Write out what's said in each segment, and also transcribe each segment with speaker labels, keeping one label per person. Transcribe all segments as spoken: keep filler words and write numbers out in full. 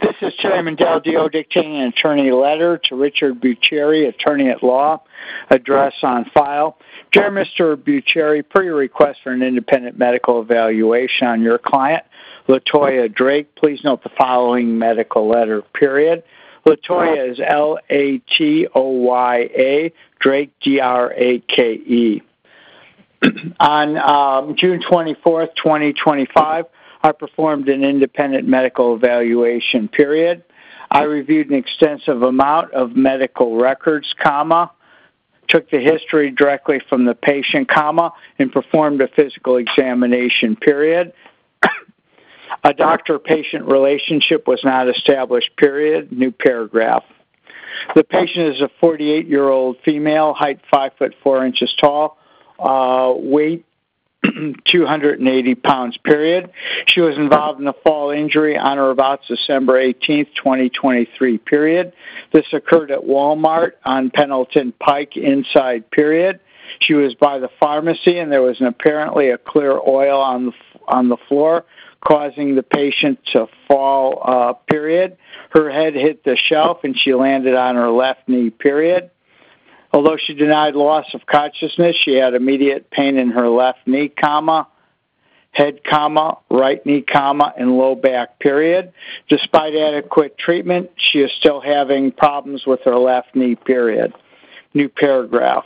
Speaker 1: This is Chairman Del Dio dictating an attorney letter to Richard Bucieri, attorney at law, address on file. Dear Mister Bucieri, per your request for an independent medical evaluation on your client, Latoya Drake, please note the following medical letter, period. Latoya is L A T O Y A, Drake, D R A K E. On um, June twenty-fourth, twenty twenty-five, I performed an independent medical evaluation, period. I reviewed an extensive amount of medical records, comma, took the history directly from the patient, comma, and performed a physical examination, period. A doctor-patient relationship was not established, period. New paragraph. The patient is a forty-eight-year-old female, height five foot four inches tall, uh, weight two hundred eighty pounds, period. She was involved in a fall injury on or about December eighteenth, twenty twenty-three, period. This occurred at Walmart on Pendleton Pike inside, period. She was by the pharmacy, and there was an apparently a clear oil on the, on the floor, causing the patient to fall, uh, period. Her head hit the shelf, and she landed on her left knee, period. Although she denied loss of consciousness, she had immediate pain in her left knee, comma, head, comma, right knee, comma, and low back, period. Despite adequate treatment, she is still having problems with her left knee, period. New paragraph.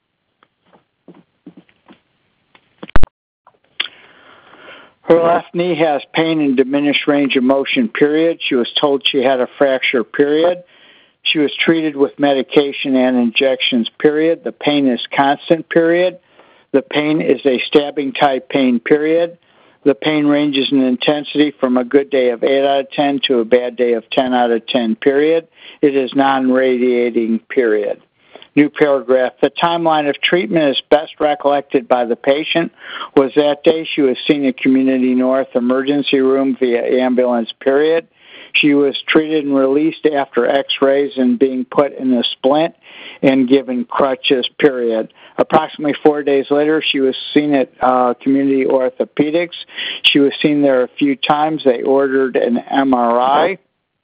Speaker 1: Her left knee has pain and diminished range of motion, period. She was told she had a fracture, period. She was treated with medication and injections, period. The pain is constant, period. The pain is a stabbing type pain, period. The pain ranges in intensity from a good day of eight out of ten to a bad day of ten out of ten, period. It is non-radiating, period. New paragraph. The timeline of treatment is best recollected by the patient was that day she was seen at Community North Emergency Room via ambulance, period. She was treated and released after x-rays and being put in a splint and given crutches, period. Approximately four days later, she was seen at uh, Community Orthopedics. She was seen there a few times. They ordered an M R I.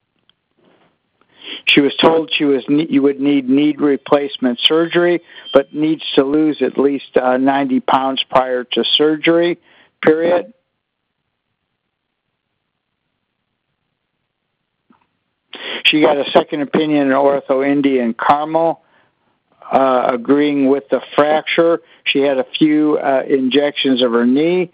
Speaker 1: She was told she was you would need knee replacement surgery, but needs to lose at least uh, ninety pounds prior to surgery, period. She got a second opinion in Ortho Indy and Carmel, uh, agreeing with the fracture. She had a few uh, injections of her knee.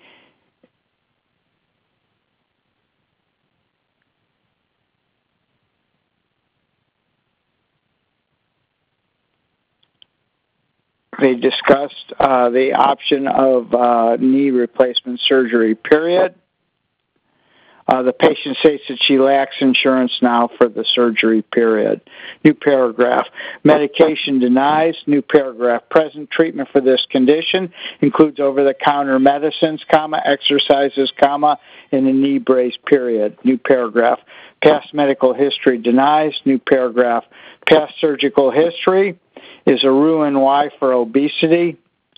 Speaker 1: They discussed uh, the option of uh, knee replacement surgery, period. Uh, the patient states that she lacks insurance now for the surgery, period. New paragraph. Medication denies. New paragraph. Present treatment for this condition includes over-the-counter medicines, comma, exercises, comma, and a knee brace, period. New paragraph. Past medical history denies. New paragraph. Past surgical history is a Roux-en-Y for obesity.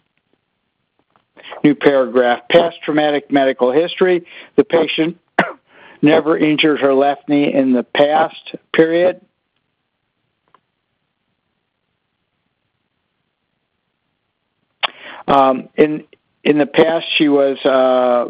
Speaker 1: New paragraph. Past traumatic medical history. The patient never injured her left knee in the past, period. Um, in in the past, she was uh,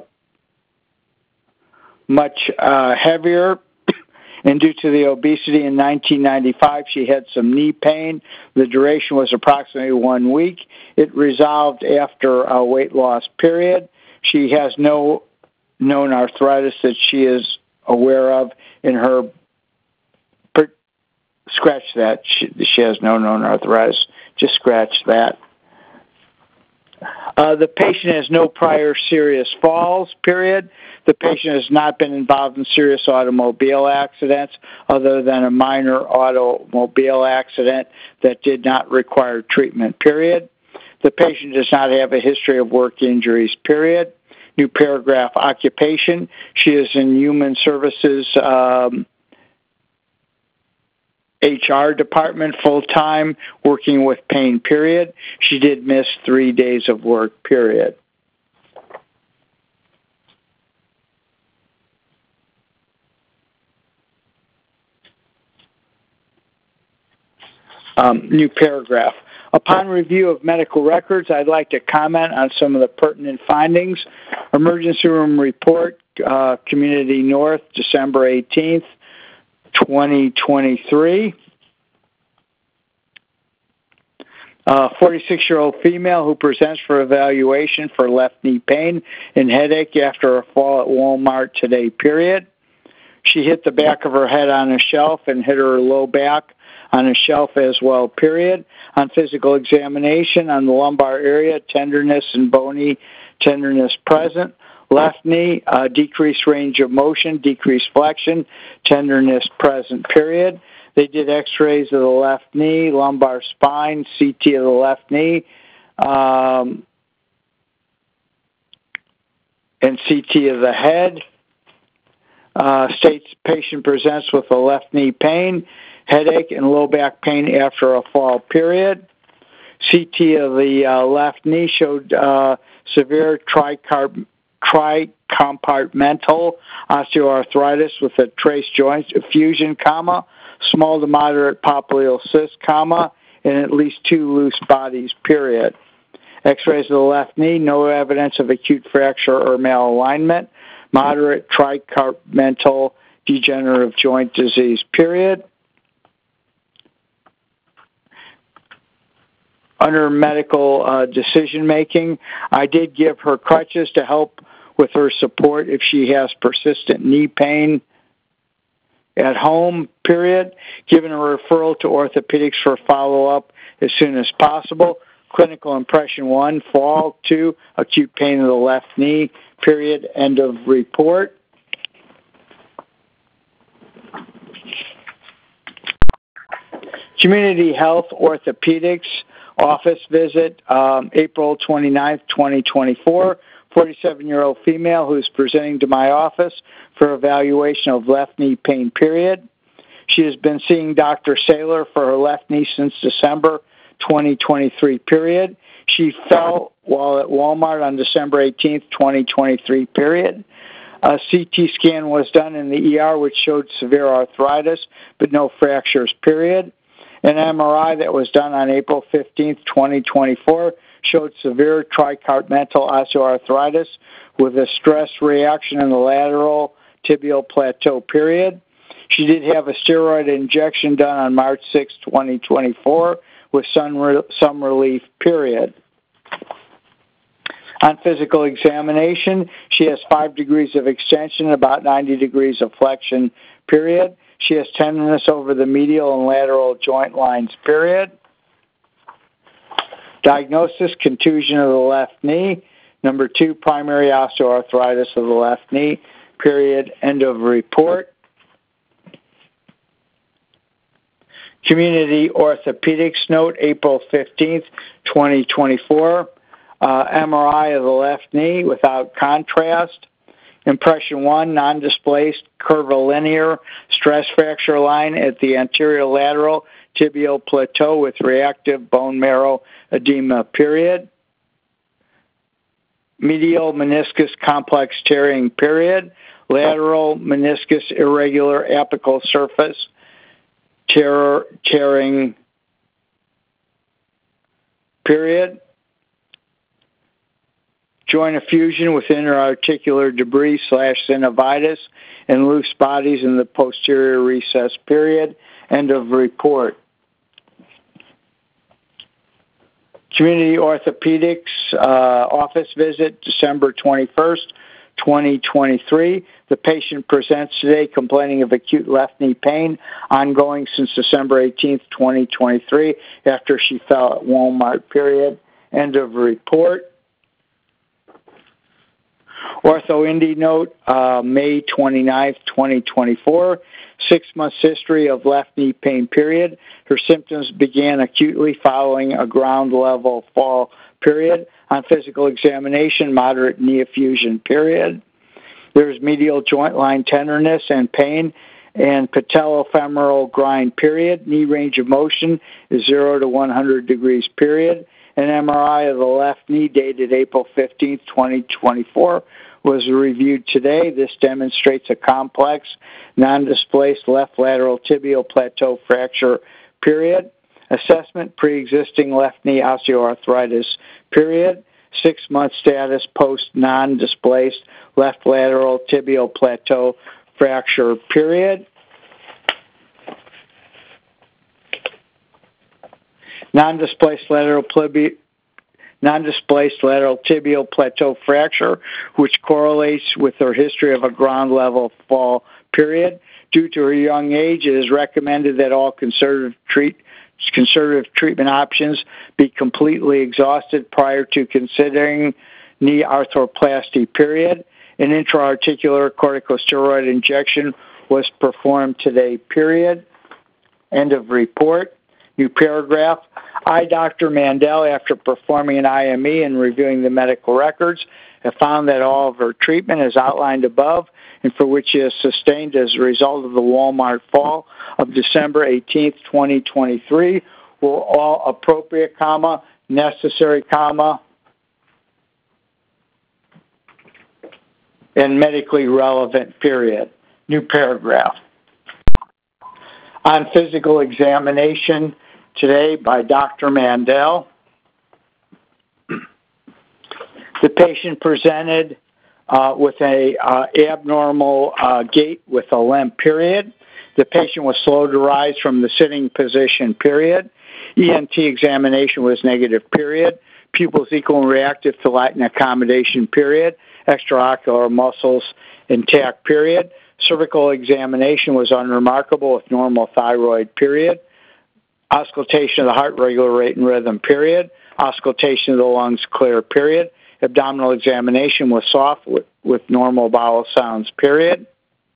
Speaker 1: much uh, heavier, and due to the obesity in nineteen ninety-five, she had some knee pain. The duration was approximately one week. It resolved after a weight loss period. She has no known arthritis that she is aware of in her, per, scratch that, she, she has no known arthritis, just scratch that. Uh, the patient has no prior serious falls, period. The patient has not been involved in serious automobile accidents other than a minor automobile accident that did not require treatment, period. The patient does not have a history of work injuries, period. New paragraph, occupation. She is in Human Services um, H R department full-time, working with pain, period. She did miss three days of work, period. um, new paragraph. Upon review of medical records, I'd like to comment on some of the pertinent findings. Emergency room report, uh, Community North, December eighteenth, twenty twenty-three. Uh, forty-six-year-old female who presents for evaluation for left knee pain and headache after a fall at Walmart today, period. She hit the back of her head on a shelf and hit her low back on a shelf as well, period. On physical examination on the lumbar area, tenderness and bony tenderness present. Left knee, uh, decreased range of motion, decreased flexion, tenderness present, period. They did x-rays of the left knee, lumbar spine, C T of the left knee, um, and C T of the head. Uh, states patient presents with a left knee pain, headache, and low back pain after a fall, period. C T of the uh, left knee showed uh, severe tricarb- tricompartmental osteoarthritis with a trace joint effusion, comma, small to moderate popliteal cyst, comma, and at least two loose bodies, period. X-rays of the left knee, no evidence of acute fracture or malalignment, moderate tricompartmental degenerative joint disease, period. Under medical uh, decision-making, I did give her crutches to help with her support if she has persistent knee pain at home, period. Given a referral to orthopedics for follow-up as soon as possible. Clinical impression one, fall. Two, acute pain of the left knee, period. End of report. Community Health Orthopedics office visit, um, April twenty-ninth, twenty twenty-four. forty-seven-year-old female who is presenting to my office for evaluation of left knee pain, period. She has been seeing Doctor Saylor for her left knee since December twenty twenty-three, period. She fell while at Walmart on December eighteenth, twenty twenty-three, period. A C T scan was done in the E R which showed severe arthritis, but no fractures, period. An M R I that was done on April fifteenth, twenty twenty-four showed severe tricompartmental osteoarthritis with a stress reaction in the lateral tibial plateau, period. She did have a steroid injection done on March sixth, twenty twenty-four with some, re- some relief, period. On physical examination, she has five degrees of extension, about ninety degrees of flexion, period. She has tenderness over the medial and lateral joint lines, period. Diagnosis, contusion of the left knee. Number two, primary osteoarthritis of the left knee, period. End of report. Community Orthopedics note, April fifteenth, twenty twenty-four. Uh, M R I of the left knee without contrast. Impression one, non-displaced curvilinear stress fracture line at the anterior lateral tibial plateau with reactive bone marrow edema, period. Medial meniscus complex tearing, period. Lateral meniscus irregular apical surface tear, tearing, period. Joint effusion with interarticular debris slash synovitis and loose bodies in the posterior recess, period. End of report. Community Orthopedics uh, office visit, December twenty-first, twenty twenty-three. The patient presents today complaining of acute left knee pain, ongoing since December eighteenth, twenty twenty-three, after she fell at Walmart, period. End of report. OrthoIndy note, uh, May twenty-ninth, twenty twenty-four, six months history of left knee pain, period. Her symptoms began acutely following a ground level fall, period. On physical examination, moderate knee effusion, period. There's medial joint line tenderness and pain and patellofemoral grind, period. Knee range of motion is zero to one hundred degrees, period. An M R I of the left knee dated April fifteenth, twenty twenty-four was reviewed today. This demonstrates a complex, non-displaced left lateral tibial plateau fracture, period. Assessment, pre-existing left knee osteoarthritis, period. Six-month status post non-displaced left lateral tibial plateau fracture, period. Non-displaced lateral tibial non-displaced lateral tibial plateau fracture, which correlates with her history of a ground level fall, period. Due to her young age, it is recommended that all conservative, treat, conservative treatment options be completely exhausted prior to considering knee arthroplasty, period. An intra-articular corticosteroid injection was performed today, period. End of report. New paragraph. I, Doctor Mandel, after performing an I M E and reviewing the medical records, have found that all of her treatment is outlined above and for which she is sustained as a result of the Walmart fall of December eighteenth, twenty twenty-three, were all appropriate, comma, necessary, comma, and medically relevant, period. New paragraph. On physical examination today by Doctor Mandel, the patient presented uh, with a uh, abnormal uh, gait with a limp, period. The patient was slow to rise from the sitting position, period. E N T examination was negative, period. Pupils equal and reactive to light and accommodation, period. Extraocular muscles intact, period. Cervical examination was unremarkable with normal thyroid, period. Auscultation of the heart, regular rate and rhythm, period. Auscultation of the lungs, clear, period. Abdominal examination was soft with, with normal bowel sounds, period.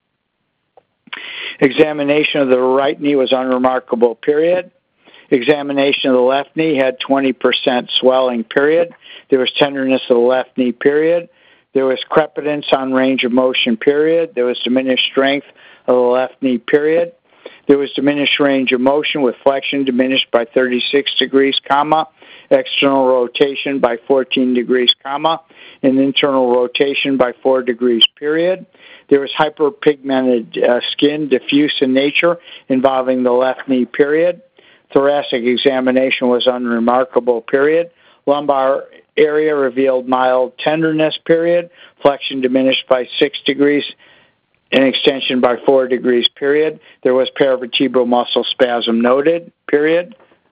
Speaker 1: Examination of the right knee was unremarkable, period. Examination of the left knee had twenty percent swelling, period. There was tenderness of the left knee, period. There was crepitance on range of motion, period. There was diminished strength of the left knee, period. There was diminished range of motion with flexion diminished by thirty-six degrees, comma, external rotation by fourteen degrees, comma, and internal rotation by four degrees, period. There was hyperpigmented uh, skin, diffuse in nature, involving the left knee, period. Thoracic examination was unremarkable, period. Lumbar area revealed mild tenderness, period. Flexion diminished by six degrees and extension by four degrees, period. There was paravertebral muscle spasm noted, period.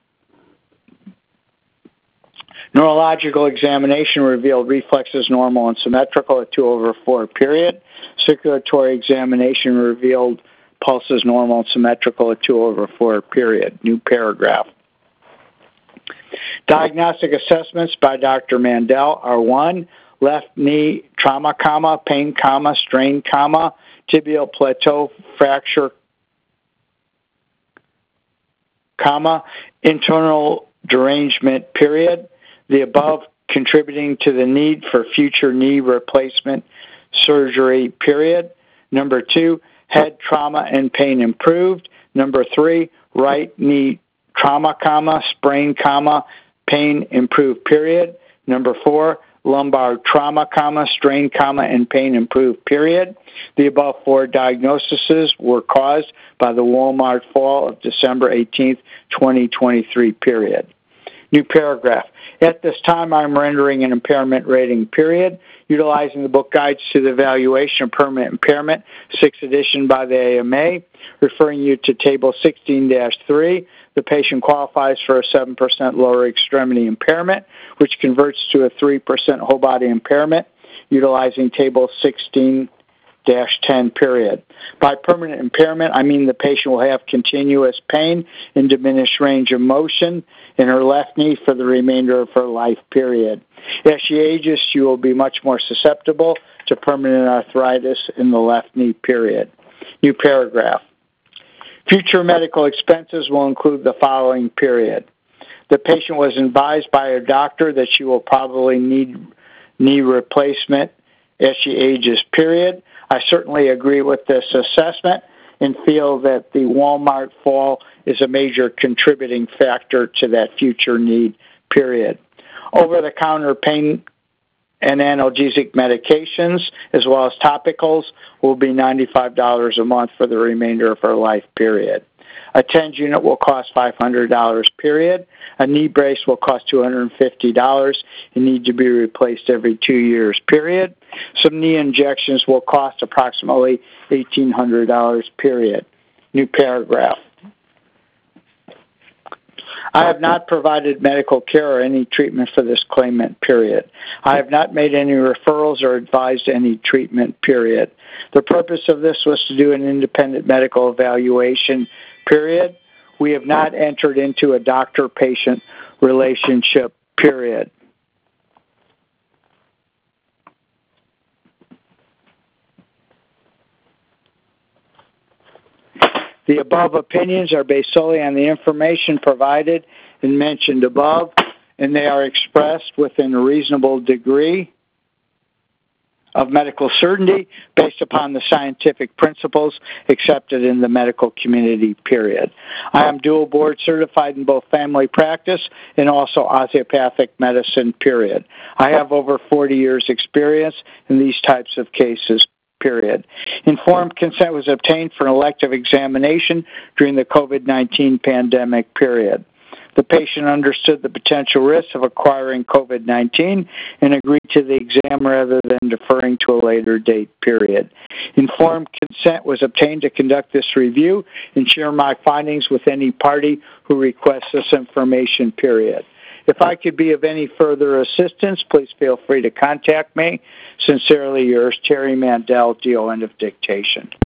Speaker 1: Neurological examination revealed reflexes normal and symmetrical at two over four, period. Circulatory examination revealed pulses normal and symmetrical at two over four, period. New paragraph. Diagnostic assessments by Doctor Mandel are one, left knee trauma, comma, pain, comma, strain, comma, tibial plateau fracture, comma, internal derangement, period. The above contributing to the need for future knee replacement surgery, period. Number two, head trauma and pain improved. Number three, right knee trauma, comma, sprain, comma, pain improved, period. Number four, lumbar trauma, comma, strain, comma, and pain improved, period. The above four diagnoses were caused by the Walmart fall of December eighteenth, twenty twenty-three, period. New paragraph. At this time, I'm rendering an impairment rating, period, utilizing the book Guides to the Evaluation of Permanent Impairment, sixth edition by the A M A, referring you to Table sixteen dash three. The patient qualifies for a seven percent lower extremity impairment, which converts to a three percent whole body impairment, utilizing Table sixteen dash ten, period. By permanent impairment, I mean the patient will have continuous pain and diminished range of motion in her left knee for the remainder of her life, period. As she ages, she will be much more susceptible to permanent arthritis in the left knee, period. New paragraph. Future medical expenses will include the following, period. The patient was advised by her doctor that she will probably need knee replacement as she ages, period. I certainly agree with this assessment and feel that the Walmart fall is a major contributing factor to that future need, period. Over-the-counter pain and analgesic medications, as well as topicals, will be ninety-five dollars a month for the remainder of her life, period. A TENS unit will cost five hundred dollars, period. A knee brace will cost two hundred fifty dollars and need to be replaced every two years, period. Some knee injections will cost approximately eighteen hundred dollars, period. New paragraph. I have not provided medical care or any treatment for this claimant, period. I have not made any referrals or advised any treatment, period. The purpose of this was to do an independent medical evaluation, period. We have not entered into a doctor-patient relationship, period. The above opinions are based solely on the information provided and mentioned above, and they are expressed within a reasonable degree of medical certainty based upon the scientific principles accepted in the medical community, period. I am dual board certified in both family practice and also osteopathic medicine, period. I have over forty years experience in these types of cases, period. Informed consent was obtained for an elective examination during the COVID nineteen pandemic, period. The patient understood the potential risks of acquiring COVID nineteen and agreed to the exam rather than deferring to a later date, period. Informed consent was obtained to conduct this review and share my findings with any party who requests this information, period. If I could be of any further assistance, please feel free to contact me. Sincerely yours, Terry Mandel, D O End of dictation.